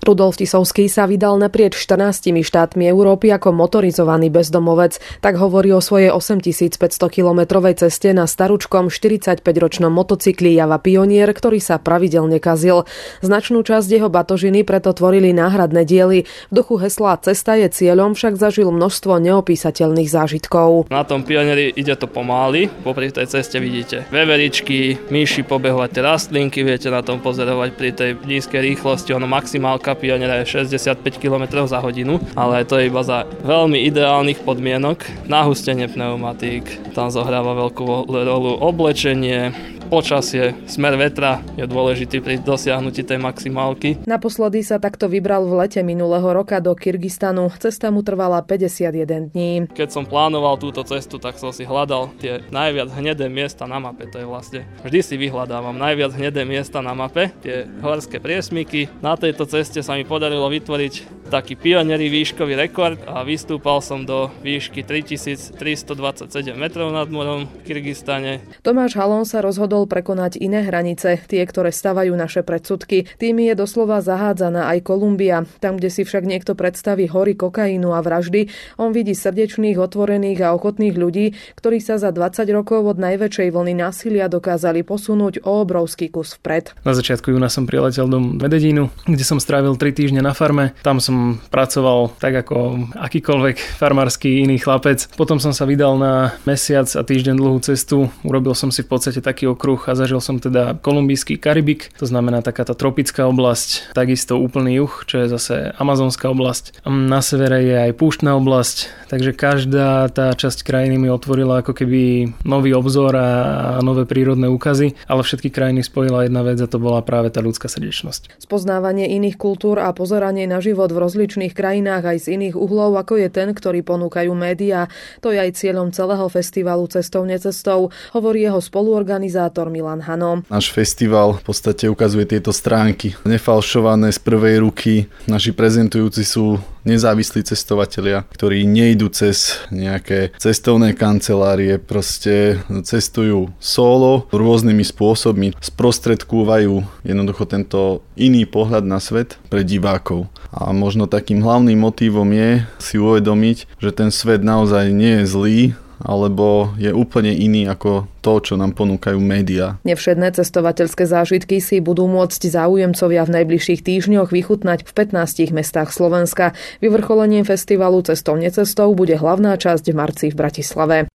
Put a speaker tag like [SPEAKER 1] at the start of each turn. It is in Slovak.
[SPEAKER 1] Rudolf Tisovský sa vydal naprieč 14 štátmi Európy ako motorizovaný bezdomovec. Tak hovorí o svojej 8500-kilometrovej ceste na staručkom 45-ročnom motocykli Java Pionier, ktorý sa pravidelne kazil. Značnú časť jeho batožiny preto tvorili náhradné diely. V duchu hesla Cesta je cieľom však zažil množstvo neopísateľných zážitkov.
[SPEAKER 2] Na tom Pionieri ide to pomaly, popri tej ceste vidíte veveričky, myši, pobehovať rastlinky, viete na tom pozerovať pri tej nízkej rýchlosti. Ono maximálka Pioniera je 65 km za hodinu, ale to je iba za veľmi ideálnych podmienok. Nahustenie pneumatík, tam zohráva veľkú rolu oblečenie, počasie, smer vetra je dôležitý pri dosiahnutí tej maximálky.
[SPEAKER 1] Naposledy sa takto vybral v lete minulého roka do Kyrgyzstanu. Cesta mu trvala 51 dní.
[SPEAKER 2] Keď som plánoval túto cestu, tak som si hľadal tie najviac hnedé miesta na mape. To je vlastne, vždy si vyhľadávam najviac hnedé miesta na mape, tie horské priesmyky. Na tejto ceste sa mi podarilo vytvoriť taký Pionieri výškový rekord a vystúpal som do výšky 3327 metrov nad morom v Kyrgyzstane.
[SPEAKER 1] Tomáš Halón sa rozhodol prekonať iné hranice, tie, ktoré stavajú naše predsudky. Tými je doslova zahádzaná aj Kolumbia. Tam, kde si však niekto predstaví hory kokainu a vraždy, on vidí srdečných, otvorených a ochotných ľudí, ktorí sa za 20 rokov od najväčšej vlny násilia dokázali posunúť o obrovský kus vpred.
[SPEAKER 3] Na začiatku júna som priletel do Medellínu, kde som strávil 3 týždne na farme. Tam som pracoval tak ako akýkoľvek farmársky iný chlapec. Potom som sa vydal na mesiac a týždeň dlhú cestu. Urobil som si v podstate taký okruh a zažil som teda kolumbijský Karibik, to znamená takáto tropická oblasť, takisto úplný juh, čo je zase amazonská oblasť. Na severe je aj púštna oblasť, takže každá tá časť krajiny mi otvorila ako keby nový obzor a nové prírodné úkazy, ale všetky krajiny spojila jedna vec a to bola práve tá ľudská srdečnosť.
[SPEAKER 1] Spoznávanie iných kultúr a pozeranie na život v rozličných krajinách aj z iných uhlov, ako je ten, ktorý ponúkajú médiá, to je aj cieľom celého festivalu Cestou necestou, hovorí jeho spoluorganizátor Milan Hano.
[SPEAKER 4] Náš festival v podstate ukazuje tieto stránky nefalšované z prvej ruky. Naši prezentujúci sú nezávislí cestovatelia, ktorí nejdú cez nejaké cestovné kancelárie, proste cestujú solo rôznymi spôsobmi, sprostredkúvajú jednoducho tento iný pohľad na svet pre divákov. A možno takým hlavným motívom je si uvedomiť, že ten svet naozaj nie je zlý, alebo je úplne iný ako to, čo nám ponúkajú médiá.
[SPEAKER 1] Nevšedné cestovateľské zážitky si budú môcť záujemcovia v najbližších týždňoch vychutnať v 15 mestách Slovenska. Vyvrcholením festivalu Cestou necestou bude hlavná časť v marci v Bratislave.